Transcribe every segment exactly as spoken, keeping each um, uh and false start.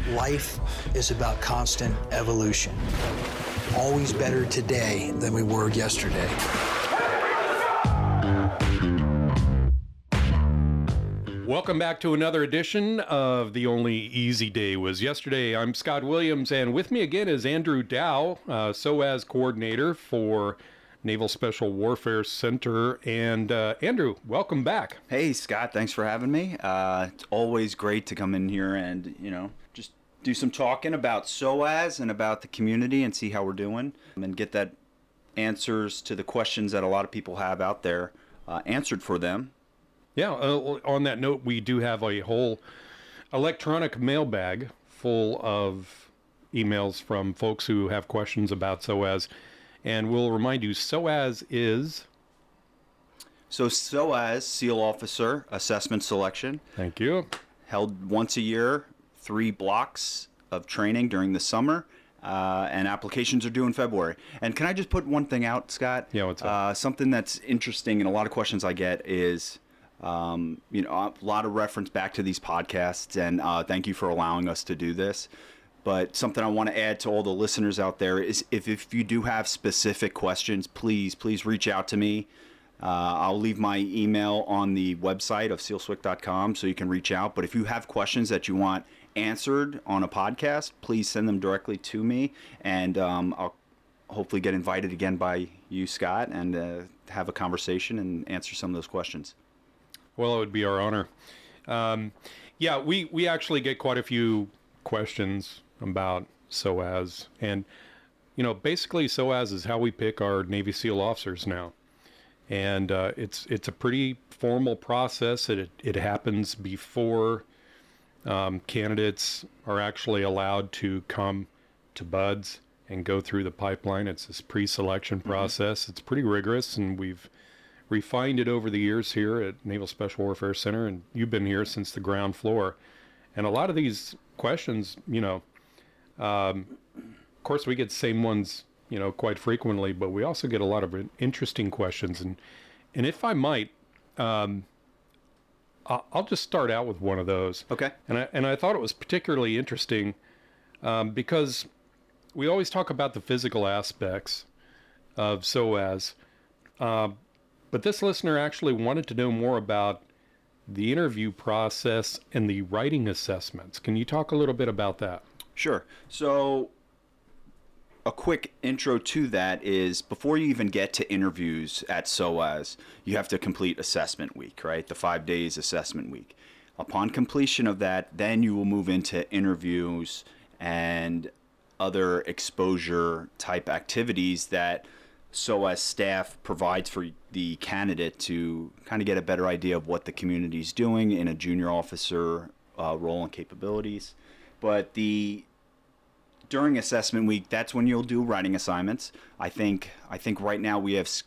Life is about constant evolution. Always better today than we were yesterday. Welcome back to another edition of The Only Easy Day Was Yesterday. I'm Scott Williams, and with me again is Andrew Dow, uh, S O A S coordinator for Naval Special Warfare Center. And uh, Andrew, welcome back. Hey, Scott, thanks for having me. Uh, it's always great to come in here and, you know, just do some talking about S O A S and about the community and see how we're doing and get that answers to the questions that a lot of people have out there uh, answered for them. Yeah, uh, on that note, we do have a whole electronic mailbag full of emails from folks who have questions about S O A S. And we'll remind you, S O A S is... So S O A S, SEAL Officer Assessment Selection. Thank you. Held once a year, three blocks of training during the summer. Uh, and applications are due in February. And can I just put one thing out, Scott? Yeah, what's up? Uh, something that's interesting and a lot of questions I get is... Um, you know, a lot of reference back to these podcasts, and uh, thank you for allowing us to do this. But something I want to add to all the listeners out there is if, if you do have specific questions, please, please reach out to me. Uh, I'll leave my email on the website of seal swick dot com so you can reach out. But if you have questions that you want answered on a podcast, please send them directly to me, and um, I'll hopefully get invited again by you, Scott, and uh, have a conversation and answer some of those questions. Well, it would be our honor. Um, yeah, we, we actually get quite a few questions about S O A S. And, you know, basically S O A S is how we pick our Navy SEAL officers now. And uh, it's it's a pretty formal process. It, it happens before um, candidates are actually allowed to come to B U D S and go through the pipeline. It's this pre-selection process. Mm-hmm. It's pretty rigorous, and we've refined it over the years here at Naval Special Warfare Center, and you've been here since the ground floor. And a lot of these questions, you know, um, of course we get the same ones, you know, quite frequently, but we also get a lot of interesting questions. And and if I might, um, I'll just start out with one of those. Okay. And I, and I thought it was particularly interesting um, because we always talk about the physical aspects of S O A S. Uh, But this listener actually wanted to know more about the interview process and the writing assessments. Can you talk a little bit about that? Sure. So a quick intro to that is before you even get to interviews at S O A S, you have to complete assessment week, right? The five days assessment week. Upon completion of that, then you will move into interviews and other exposure type activities that S O A S staff provides for the candidate to kind of get a better idea of what the community is doing in a junior officer uh, role and capabilities. But the during assessment week, that's when you'll do writing assignments. I think I think right now we have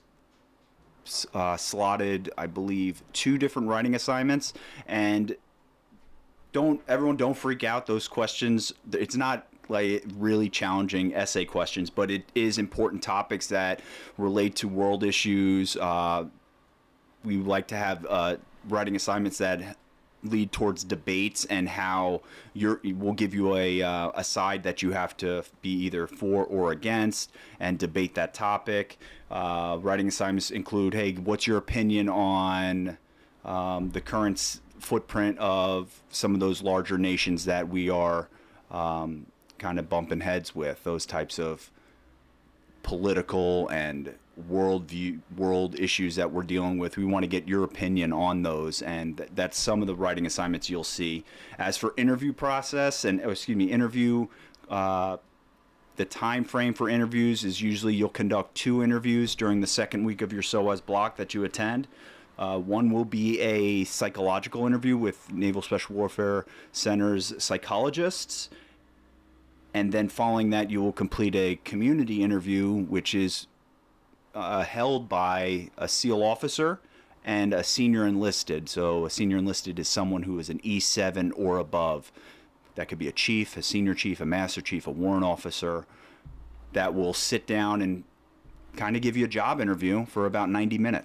uh, slotted, I believe, two different writing assignments. And don't everyone don't freak out. Those questions, it's not like really challenging essay questions, but it is important topics that relate to world issues. Uh, we like to have uh, writing assignments that lead towards debates and how you're, we'll give you a, uh, a side that you have to be either for or against and debate that topic. Uh, writing assignments include, hey, what's your opinion on um, the current footprint of some of those larger nations that we are um, kind of bumping heads with, those types of political and world view, world issues that we're dealing with. We want to get your opinion on those, and th- that's some of the writing assignments you'll see. As for interview process and, oh, excuse me, interview, uh, the time frame for interviews is usually you'll conduct two interviews during the second week of your S O A S block that you attend. Uh, one will be a psychological interview with Naval Special Warfare Center's psychologists. And then following that, you will complete a community interview, which is uh, held by a SEAL officer and a senior enlisted. So a senior enlisted is someone who is an E seven or above. That could be a chief, a senior chief, a master chief, a warrant officer that will sit down and kind of give you a job interview for about ninety minutes.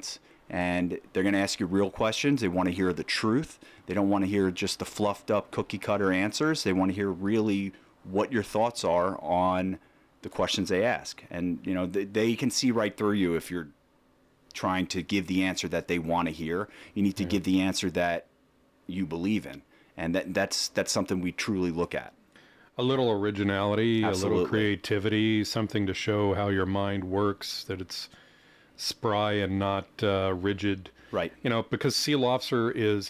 And they're going to ask you real questions. They want to hear the truth. They don't want to hear just the fluffed up cookie cutter answers. They want to hear really what your thoughts are on the questions they ask. And, you know, they, they can see right through you if you're trying to give the answer that they want to hear. You need to mm-hmm. give the answer that you believe in. And that that's that's something we truly look at. A little originality, Absolutely. a little creativity, something to show how your mind works, that it's spry and not uh, rigid. Right. You know, because SEAL officer is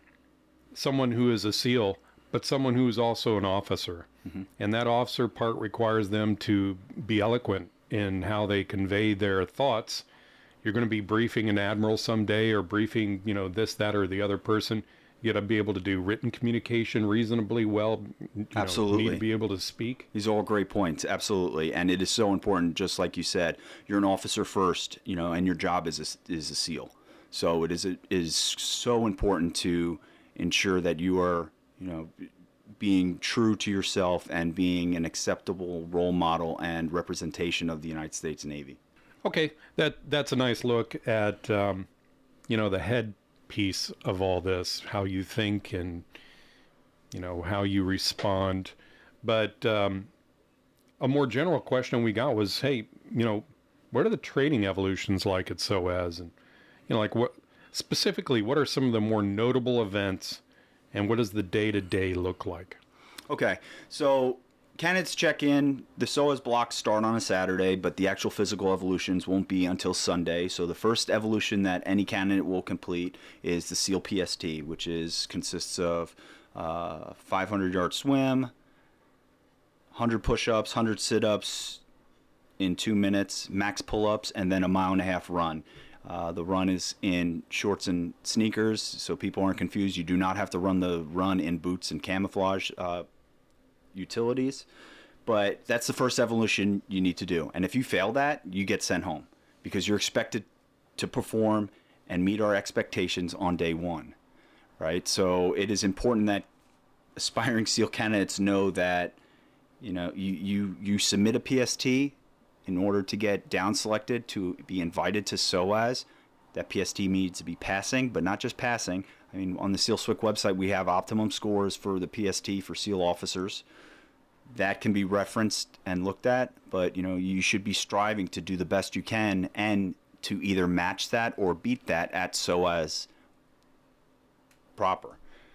someone who is a SEAL, but someone who is also an officer. Mm-hmm. And that officer part requires them to be eloquent in how they convey their thoughts. You're going to be briefing an admiral someday, or briefing, you know, this, that, or the other person. You got to be able to do written communication reasonably well. You Absolutely. Know, need to be able to speak. These are all great points. Absolutely. And it is so important, just like you said, you're an officer first, you know, and your job is a, is a SEAL. So it is, it is so important to ensure that you are, you know, being true to yourself and being an acceptable role model and representation of the United States Navy. Okay. That, that's a nice look at, um, you know, the head piece of all this, how you think and, you know, how you respond. But um, a more general question we got was, hey, you know, what are the training evolutions like at S O A S? And, you know, like what specifically, what are some of the more notable events, and what does the day-to-day look like? Okay, so candidates check in. The S O A S blocks start on a Saturday, but the actual physical evolutions won't be until Sunday. So the first evolution that any candidate will complete is the SEAL P S T, which is consists of uh, five hundred yard swim, one hundred push-ups, one hundred sit-ups in two minutes, max pull-ups, and then a mile and a half run. Uh, the run is in shorts and sneakers, so people aren't confused. You do not have to run the run in boots and camouflage uh, utilities, but that's the first evolution you need to do. And if you fail that, you get sent home, because you're expected to perform and meet our expectations on day one, right? So it is important that aspiring SEAL candidates know that, you know, you, you, you submit a P S T in order to get down selected to be invited to S O A S. That P S T needs to be passing, but not just passing. I mean, on the SEAL S W C website, we have optimum scores for the P S T for SEAL officers. That can be referenced and looked at, but, you know, you should be striving to do the best you can and to either match that or beat that at S O A S proper.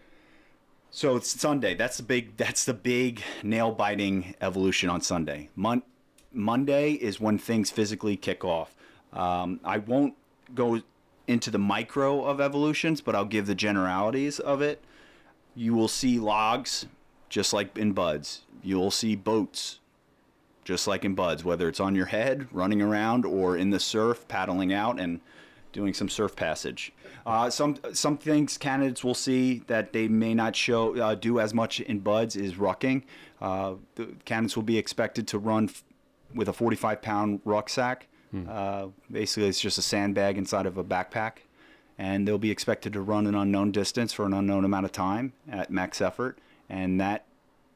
So it's Sunday. That's the big, that's the big nail-biting evolution on Sunday. Mon- Monday is when things physically kick off. Um, I won't go into the micro of evolutions, but I'll give the generalities of it. You will see logs, just like in buds. You'll see boats, just like in buds, whether it's on your head, running around, or in the surf, paddling out and doing some surf passage. Uh, some some things candidates will see that they may not show uh, do as much in buds is rucking. Uh, the candidates will be expected to run f- with a forty-five pound rucksack. Hmm. Uh, basically, it's just a sandbag inside of a backpack. And they'll be expected to run an unknown distance for an unknown amount of time at max effort. And that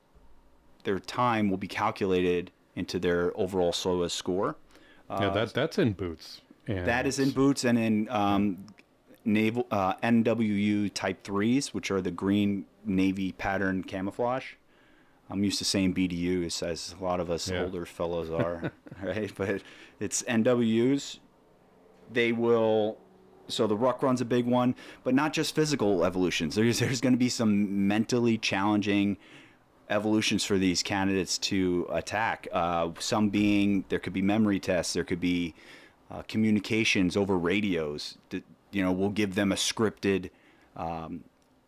their time will be calculated into their overall S O A S score. Uh, yeah, that that's in boots. And that is in boots and in um, naval uh, N W U Type threes, which are the green navy pattern camouflage. I'm used to saying B D Us, as a lot of us yeah. older fellows are, right? But it's N W Us. They will, so the ruck run's a big one, but not just physical evolutions. There's, there's going to be some mentally challenging evolutions for these candidates to attack. Uh, some being, there could be memory tests, there could be uh, communications over radios. That, you know, we'll give them a scripted um,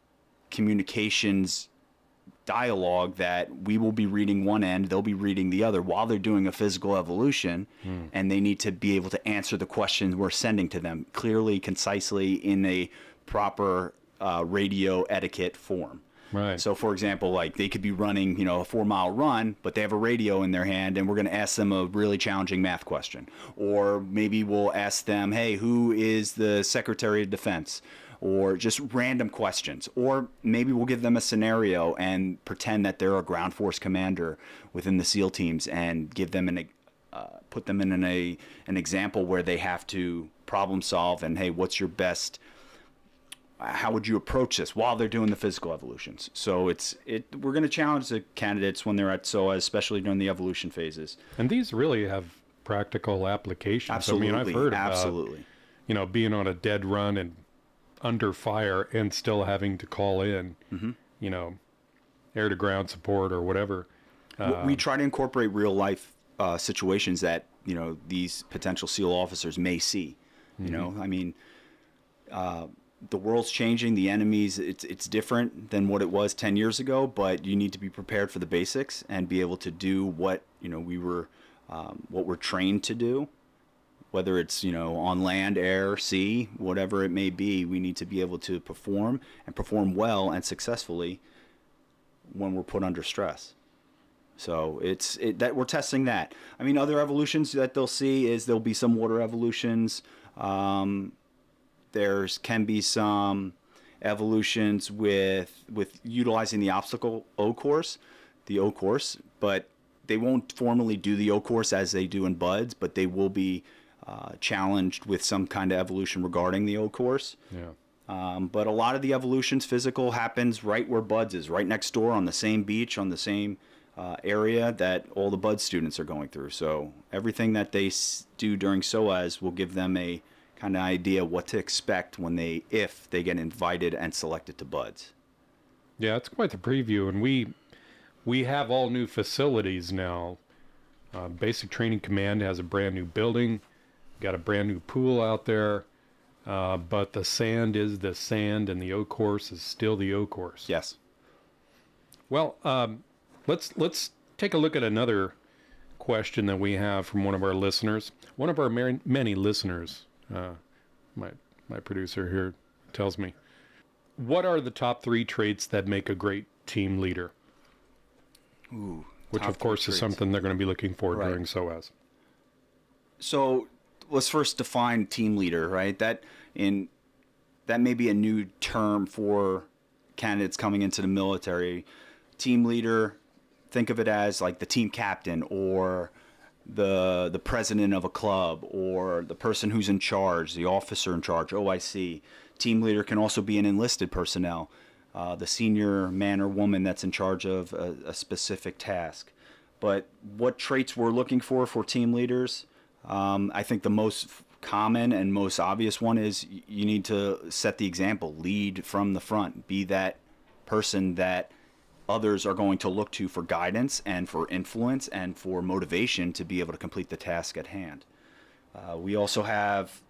communications dialogue that we will be reading one end, they'll be reading the other while they're doing a physical evolution, mm. and they need to be able to answer the questions we're sending to them clearly, concisely, in a proper uh, radio etiquette form. Right. So, for example, like they could be running, you know, a four mile run, but they have a radio in their hand, and we're going to ask them a really challenging math question. Or maybe we'll ask them, hey, who is the Secretary of Defense? Or just random questions. Or maybe we'll give them a scenario and pretend that they're a ground force commander within the SEAL teams and give them an, uh, put them in an, a an example where they have to problem solve and, hey, what's your best, how would you approach this while they're doing the physical evolutions? So it's it we're going to challenge the candidates when they're at S O A S, especially during the evolution phases. And these really have practical applications. Absolutely. I mean, I've heard Absolutely. about, you know, being on a dead run and under fire and still having to call in, mm-hmm. you know, air to ground support or whatever. Um, we try to incorporate real life uh, situations that, you know, these potential SEAL officers may see. You mm-hmm. know, I mean, uh, the world's changing. The enemies, it's it's different than what it was ten years ago. But you need to be prepared for the basics and be able to do what you know we were, um, what we're trained to do. Whether it's you know on land, air, sea, whatever it may be, we need to be able to perform and perform well and successfully when we're put under stress. So it's it, that we're testing that. I mean, other evolutions that they'll see is there'll be some water evolutions. Um, there's can be some evolutions with with utilizing the obstacle O course, the O course, but they won't formally do the O course as they do in BUD/S, but they will be uh, challenged with some kind of evolution regarding the O course. Yeah. Um, but a lot of the evolutions physical happens right where BUD/S is, right next door on the same beach, on the same uh, area that all the BUD/S students are going through. So everything that they s- do during S O A S will give them a kind of idea what to expect when they, if they get invited and selected to BUD/S. Yeah, it's quite the preview, and we we have all new facilities now. Uh, Basic Training Command has a brand new building, got a brand new pool out there, uh, but the sand is the sand, and the O course is still the O course. Yes. Well, um, let's let's take a look at another question that we have from one of our listeners. One of our mar- many listeners, uh, my my producer here tells me, what are the top three traits that make a great team leader? Ooh, Which, of course, is something they're going to be looking for Right. during S O A S. So let's first define team leader, right? That in that may be a new term for candidates coming into the military. Team leader, think of it as like the team captain or the the president of a club or the person who's in charge, the officer in charge, O I C. Team leader can also be an enlisted personnel, uh, the senior man or woman that's in charge of a, a specific task. But what traits we're looking for for team leaders, um, I think the most common and most obvious one is you need to set the example, lead from the front, be that person that others are going to look to for guidance and for influence and for motivation to be able to complete the task at hand. Uh, we also have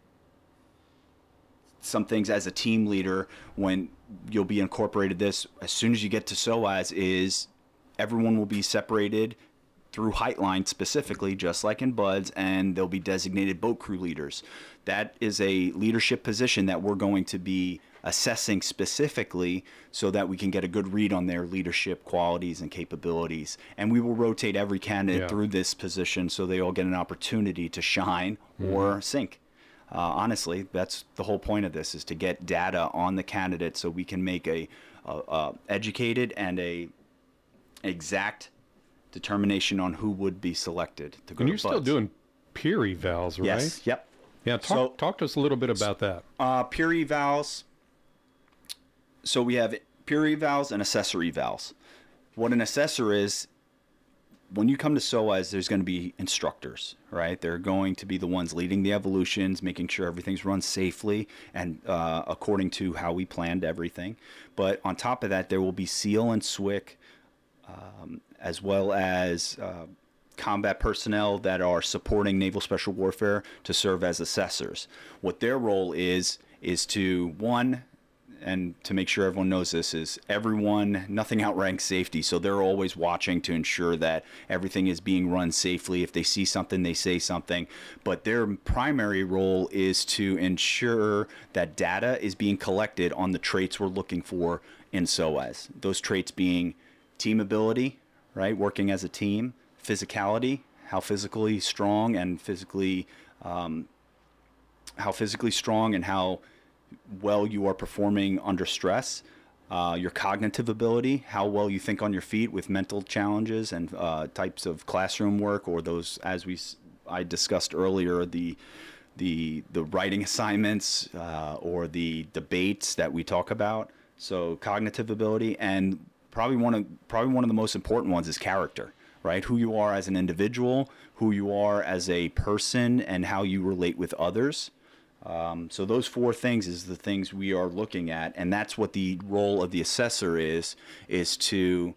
some things as a team leader when you'll be incorporated this as soon as you get to S O A S is everyone will be separated through height line specifically, just like in BUD/S, and they'll be designated boat crew leaders. That is a leadership position that we're going to be assessing specifically so that we can get a good read on their leadership qualities and capabilities. And we will rotate every candidate Yeah. through this position so they all get an opportunity to shine Mm-hmm. or sink. Uh, honestly, that's the whole point of this, is to get data on the candidate so we can make a, a, a educated and a exact determination on who would be selected to go And to you're still BUD/S. doing peer evals, right? Yes, yep. Yeah, talk, So- talk to us a little bit about that. Uh, peer evals. So we have peer evals and assessor evals. What an assessor is, when you come to S O A S, there's going to be instructors, right? They're going to be the ones leading the evolutions, making sure everything's run safely and uh, according to how we planned everything. But on top of that, there will be SEAL and S W C, um, as well as uh, combat personnel that are supporting Naval Special Warfare to serve as assessors. What their role is, is to, one, and to make sure everyone knows this, is everyone, nothing outranks safety. So they're always watching to ensure that everything is being run safely. If they see something, they say something. But their primary role is to ensure that data is being collected on the traits we're looking for in S O A S. Those traits being team ability, right? Working as a team, physicality, how physically strong and physically, um, how physically strong and how well you are performing under stress, uh, your cognitive ability, how well you think on your feet with mental challenges and uh, types of classroom work, or those, as we s- I discussed earlier, the the the writing assignments uh, or the debates that we talk about. So cognitive ability, and probably one of probably one of the most important ones is character, right? Who you are as an individual, who you are as a person, and how you relate with others. Um, so those four things is the things we are looking at, and that's what the role of the assessor is, is to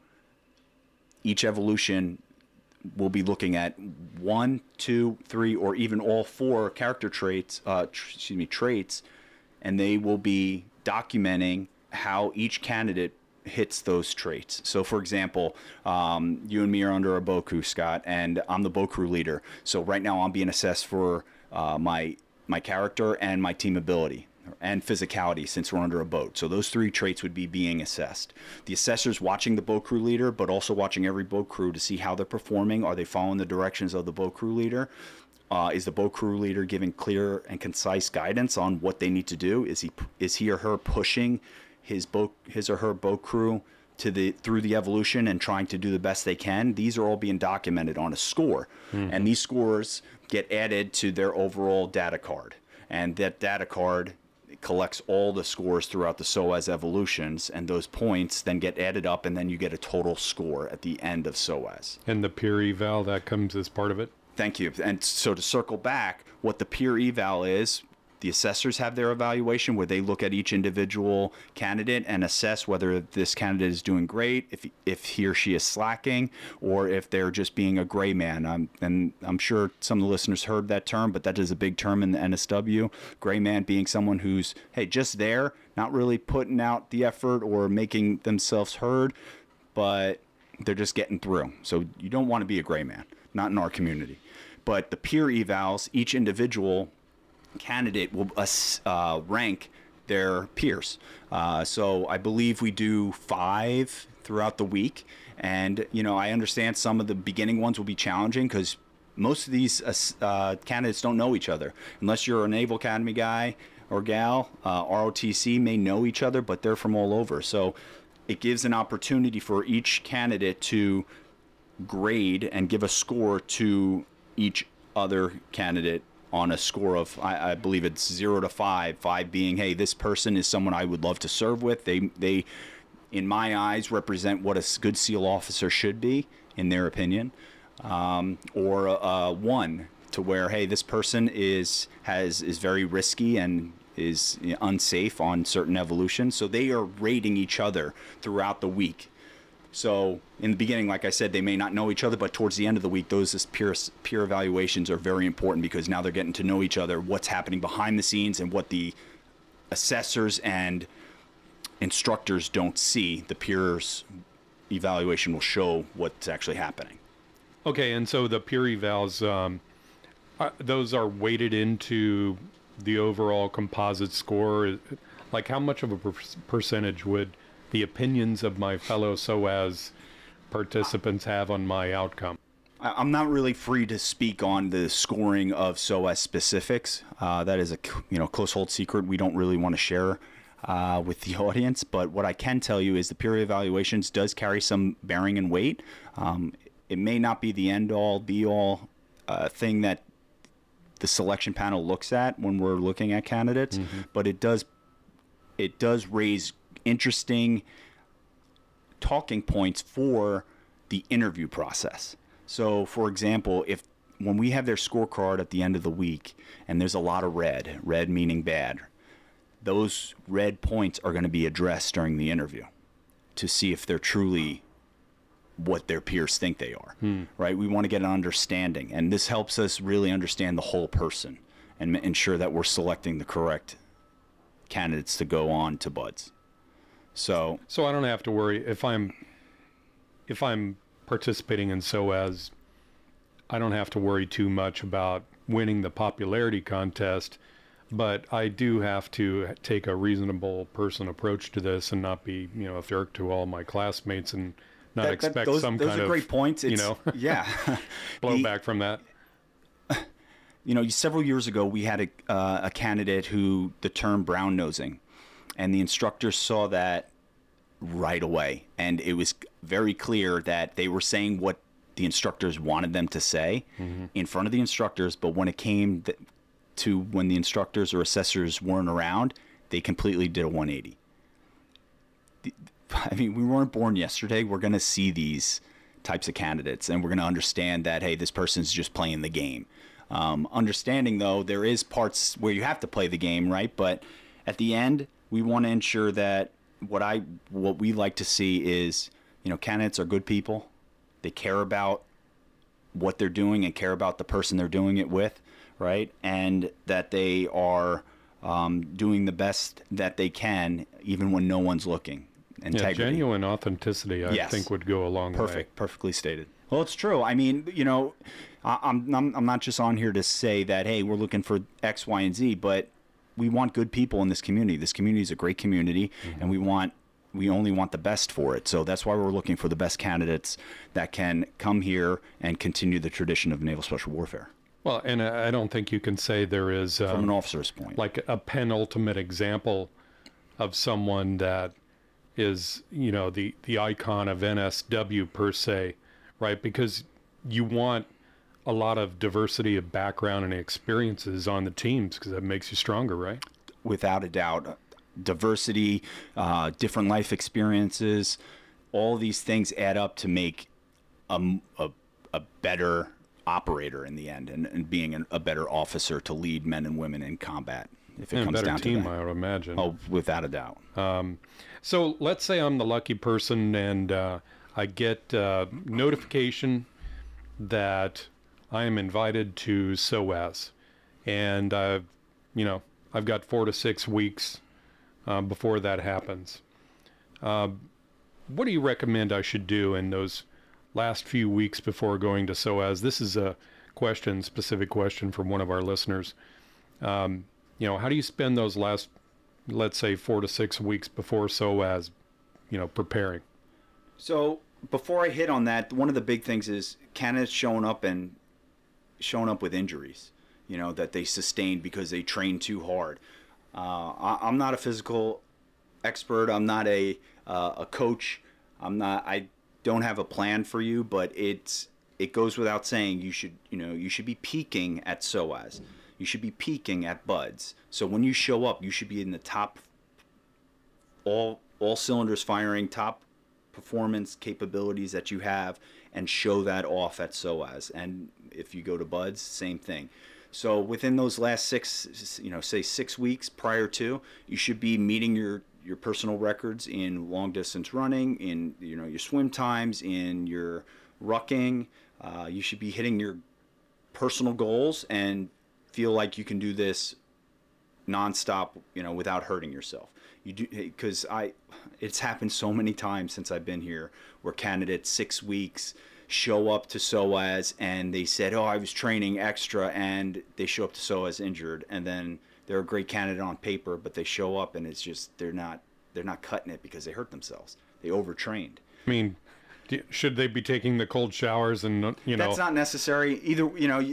each evolution will be looking at one, two, three, or even all four character traits, uh, tr- excuse me, traits, and they will be documenting how each candidate hits those traits. So for example, um, you and me are under a boat crew, Scott, and I'm the boat crew leader. So right now I'm being assessed for uh, my my character and my team ability and physicality, since we're under a boat. So those three traits would be being assessed. The assessor's watching the boat crew leader, but also watching every boat crew to see how they're performing. Are they following the directions of the boat crew leader? Uh, is the boat crew leader giving clear and concise guidance on what they need to do? Is he is he or her pushing his boat his or her boat crew to the through the evolution and trying to do the best they can? These are all being documented on a score, mm-hmm. and these scores get added to their overall data card, and that data card collects all the scores throughout the S O A S evolutions, and those points then get added up, and then you get a total score at the end of S O A S. And the peer eval, that comes as part of it? Thank you. And so to circle back, what the peer eval is, the assessors have their evaluation where they look at each individual candidate and assess whether this candidate is doing great, if if he or she is slacking, or if they're just being a gray man. Um, and I'm sure some of the listeners heard that term, but that is a big term in the N S W. Gray man being someone who's, hey, just there, not really putting out the effort or making themselves heard, but they're just getting through. So you don't want to be a gray man, not in our community. But the peer evals, each individual candidate will uh, rank their peers. Uh, so I believe we do five throughout the week. And, you know, I understand some of the beginning ones will be challenging because most of these uh, candidates don't know each other. Unless you're a Naval Academy guy or gal, uh, R O T C may know each other, but they're from all over. So it gives an opportunity for each candidate to grade and give a score to each other candidate on a score of, I, I believe it's zero to five, five being, hey, this person is someone I would love to serve with. They, they, in my eyes, represent what a good SEAL officer should be, in their opinion. Um, or uh, one to where, hey, this person is has is very risky and is unsafe on certain evolutions. So they are rating each other throughout the week. So in the beginning, like I said, they may not know each other, but towards the end of the week, those peer, peer evaluations are very important because now they're getting to know each other, what's happening behind the scenes, and what the assessors and instructors don't see. The peers evaluation will show what's actually happening. Okay, and so the peer evals, um, uh, those are weighted into the overall composite score. Like how much of a per- percentage would the opinions of my fellow S O A S participants have on my outcome? I'm not really free to speak on the scoring of S O A S specifics. Uh, that is a you know close hold secret we don't really want to share uh, with the audience. But what I can tell you is the peer evaluations does carry some bearing and weight. Um, it may not be the end all be all uh, thing that the selection panel looks at when we're looking at candidates, mm-hmm. but it does it does raise interesting talking points for the interview process. So, for example, if when we have their scorecard at the end of the week and there's a lot of red, red meaning bad, those red points are going to be addressed during the interview to see if they're truly what their peers think they are, hmm. right? We want to get an understanding, and this helps us really understand the whole person and ensure that we're selecting the correct candidates to go on to BUD/S. So, so I don't have to worry if I'm if I'm participating in S O A S. I don't have to worry too much about winning the popularity contest, but I do have to take a reasonable person approach to this and not be, you know, a jerk to all my classmates and not that, expect that, those, some those kind are of great points. It's, you know, yeah, blowback from that. You know, several years ago we had a uh, a candidate who the term brown nosing. And the instructors saw that right away. And it was very clear that they were saying what the instructors wanted them to say mm-hmm. in front of the instructors, but when it came th- to when the instructors or assessors weren't around, they completely did a one eighty. The, I mean, we weren't born yesterday. We're going to see these types of candidates, and we're going to understand that, hey, this person's just playing the game. Um, understanding, though, there is parts where you have to play the game, right? But at the end, we want to ensure that what I what we like to see is, you know, candidates are good people. They care about what they're doing and care about the person they're doing it with, right? And that they are um, doing the best that they can, even when no one's looking. Integrity. Yeah, genuine authenticity, I yes. think, would go a long Perfect, way. perfectly stated. Well, it's true. I mean, you know, I, I'm, I'm I'm not just on here to say that, hey, we're looking for X, Y, and Z, but we want good people in this community. This community is a great community, mm-hmm. and we want we only want the best for it. So that's why we're looking for the best candidates that can come here and continue the tradition of Naval Special Warfare. Well, and I don't think you can say there is um, from an officer's point, like a penultimate example of someone that is, you know, the, the icon of N S W per se, right? Because you want a lot of diversity of background and experiences on the teams because that makes you stronger, right? Without a doubt. Diversity, uh, different life experiences, all these things add up to make a, a, a better operator in the end, and, and being an, a better officer to lead men and women in combat. If it and comes a better down team, to that. I would imagine. Oh, without a doubt. Um, so let's say I'm the lucky person and uh, I get uh, notification that I am invited to S O A S, and I've, you know, I've got four to six weeks uh, before that happens. Uh, what do you recommend I should do in those last few weeks before going to S O A S? This is a question, specific question from one of our listeners. Um, you know, how do you spend those last, let's say, four to six weeks before S O A S, you know, preparing? So before I hit on that, one of the big things is candidates showing up and showing up with injuries, you know, that they sustained because they trained too hard. Uh, I, I'm not a physical expert. I'm not a uh, a coach. I'm not. I don't have a plan for you, but it's it goes without saying. You should you know you should be peaking at S O A S. You should be peaking at BUD/S. So when you show up, you should be in the top, all all cylinders firing, top performance capabilities that you have, and show that off at S O A S. And if you go to BUD/S, same thing. So within those last six, you know, say six weeks prior to, you should be meeting your your personal records in long distance running, in you know your swim times, in your rucking. Uh, you should be hitting your personal goals and feel like you can do this nonstop, you know, without hurting yourself. You do, because I, it's happened so many times since I've been here where candidates six weeks show up to S O A S and they said, oh, I was training extra, and they show up to S O A S injured, and then they're a great candidate on paper, but they show up and it's just they're not they're not cutting it because they hurt themselves. They overtrained. I mean, should they be taking the cold showers and, you know? That's not necessary either, you know.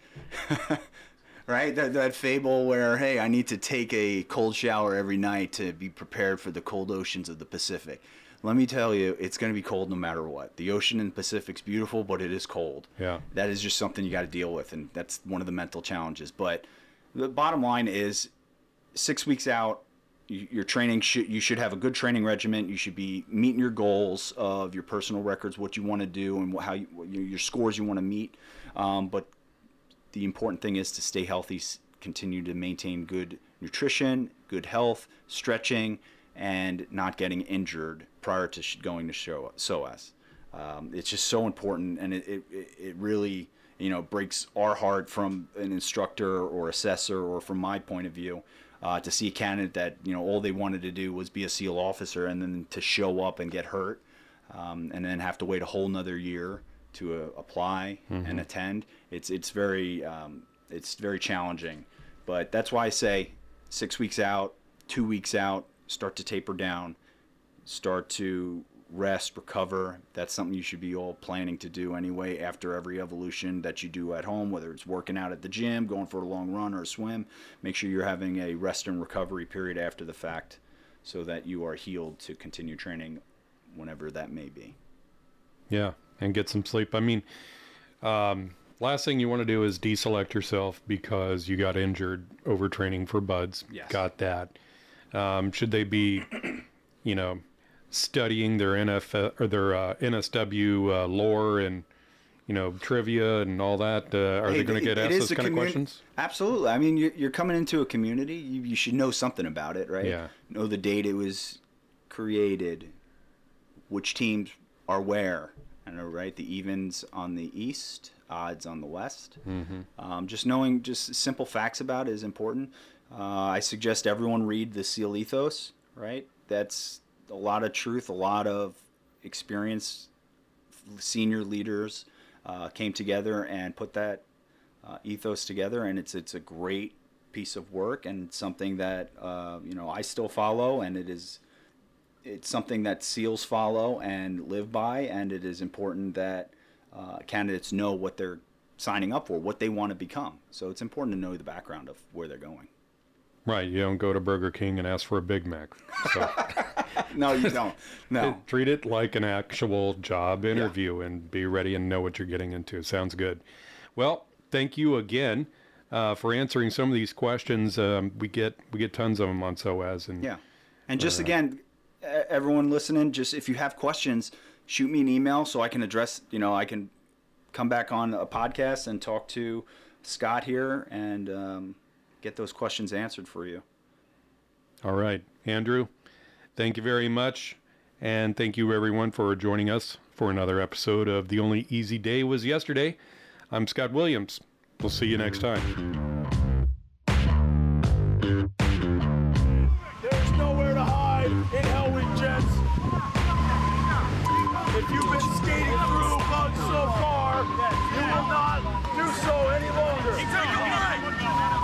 Right? That, that fable where, hey, I need to take a cold shower every night to be prepared for the cold oceans of the Pacific. Let me tell you, it's going to be cold no matter what. The ocean in the Pacific's beautiful, but it is cold. Yeah. That is just something you got to deal with, and that's one of the mental challenges. But the bottom line is, six weeks out, you, your training should you should have a good training regimen. You should be meeting your goals of your personal records, what you want to do, and how you, your scores you want to meet. Um, but the important thing is to stay healthy, continue to maintain good nutrition, good health, stretching, and not getting injured prior to going to show S O A S. Um, it's just so important, and it, it, it really, you know, breaks our heart from an instructor or assessor, or from my point of view, uh, to see a candidate that, you know, all they wanted to do was be a SEAL officer, and then to show up and get hurt, um, and then have to wait a whole nother year to uh, apply mm-hmm. and attend. It's it's very um, it's very challenging, but that's why I say six weeks out, two weeks out, start to taper down, start to rest, recover. That's something you should be all planning to do anyway after every evolution that you do at home, whether it's working out at the gym, going for a long run or a swim. Make sure you're having a rest and recovery period after the fact so that you are healed to continue training whenever that may be. Yeah. and get some sleep. I mean, um, last thing you want to do is deselect yourself because you got injured overtraining for buds. Yes. Got that. Um, should they be, you know, studying their N F L or their uh, N S W uh, lore and, you know, trivia and all that? Uh, are Hey, they going to get it asked is those a kind of commu- questions? Absolutely. I mean, you're, you're coming into a community. You, you should know something about it, right? Yeah. Know the date it was created, which teams are where, I know, right? The evens on the east, odds on the west. Mm-hmm. Um, just knowing just simple facts about it is important. Uh, I suggest everyone read the SEAL Ethos, right? That's a lot of truth, a lot of experience. Senior leaders uh, came together and put that uh, ethos together, and it's it's a great piece of work, and it's something that uh, you know I still follow, and it is it's something that SEALs follow and live by, and it is important that uh, candidates know what they're signing up for, what they want to become. So it's important to know the background of where they're going. Right. You don't go to Burger King and ask for a Big Mac. So No, you don't. No. treat it like an actual job interview yeah. and be ready and know what you're getting into. Sounds good. Well, thank you again uh, for answering some of these questions. Um, we get we get tons of them on S O A S. And, yeah. And just uh, again, everyone listening, just if you have questions, shoot me an email so I can address, you know, I can come back on a podcast and talk to Scott here and um, get those questions answered for you. All right. Andrew, thank you very much. And thank you, everyone, for joining us for another episode of The Only Easy Day Was Yesterday. I'm Scott Williams. We'll see you next time. There's nowhere to hide in hell with Jets. If you've been skating through bugs so far, you will not do so any longer.